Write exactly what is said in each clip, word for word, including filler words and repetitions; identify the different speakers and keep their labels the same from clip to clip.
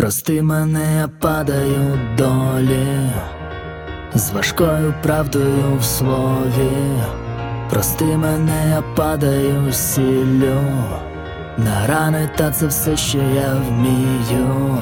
Speaker 1: Прости мене, я падаю долі, з важкою правдою в слові. Прости мене, я падаю сіллю на рани, та це все, що я вмію.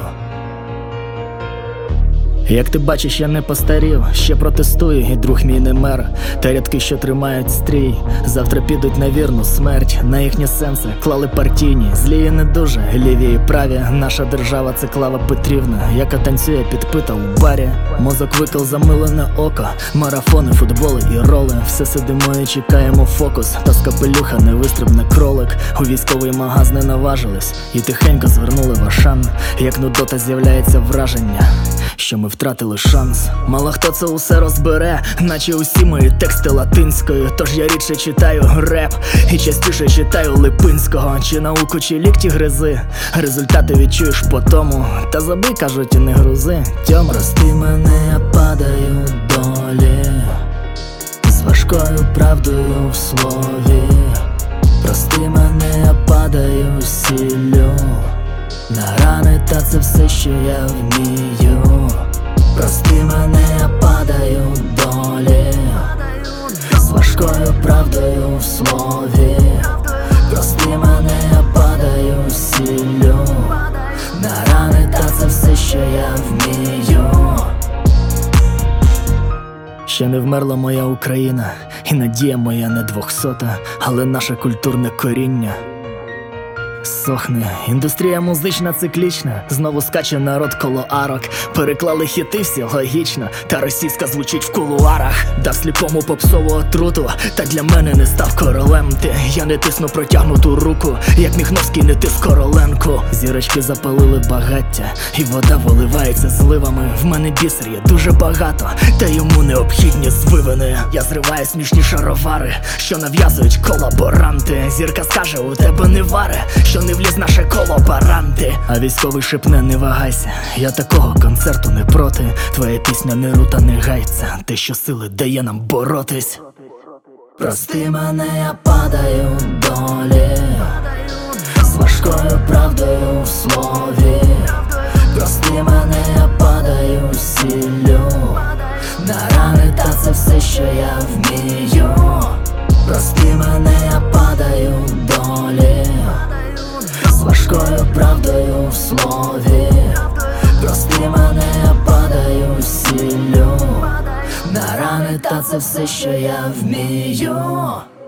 Speaker 1: Як ти бачиш, я не постарів, ще протестую, і друг мій не мер. Та рядки, що тримають стрій, завтра підуть на вірну смерть. На їхні сенси клали партійні, злі і не дуже, ліві і праві. Наша держава — це Клава Петрівна, яка танцює підпита у барі. Мозок виклав замилене око, марафони, футболи і роли. Все сидимо і чекаємо фокус, та з капелюха не вистрибне кролик. У військовий магаз не наважились і тихенько звернули в Ашан. Як нудота з'являється враження, що ми втратили шанс. Мало хто це усе розбере, наче усі мої тексти латинською. Тож я рідше читаю реп і частіше читаю Липинського. Чи науку, чи лікті гризи, результати відчуєш по тому. Та забий, кажуть, і не грузи. Тьом, прости мене, я падаю долі, з важкою правдою в слові. Прости мене, я падаю сіллю на рани, та це все, що я вмію. Прости мене, я падаю долі, з важкою правдою в слові. Прости мене, я падаю сіллю на рани, та це все, що я вмію. Ще не вмерла моя Україна, і надія моя не двохсота, але наше культурне коріння сохне. Індустрія музична циклічна, знову скаче народ коло арок. Переклали хіти всі логічно, та російська звучить в кулуарах. Дав сліпому попсову отруту, та для мене не став королем ти. Я не тисну протягнуту руку, як Міхновський не тис Короленко. Зірочки запалили багаття, і вода виливається зливами. В мене бісер є дуже багато, та йому необхідні звивини. Я зриваю смішні шаровари, що нав'язують колаборанти. Зірка скаже, у тебе не варе, що не вліз наше колаборанти. А військовий шепне, не вагайся, я такого концерту не проти. Твоя пісня не рута, не гайця, те, що сили дає нам боротись. Прости мене, я падаю долі, з важкою правдою в слові. Прости мене, я падаю сіллю на рани, та це все, що я вмію. Прости мене, я падаю долі, з важкою правдою в слові. Прости мене, я падаю сіллю на рани, та це все, що я вмію.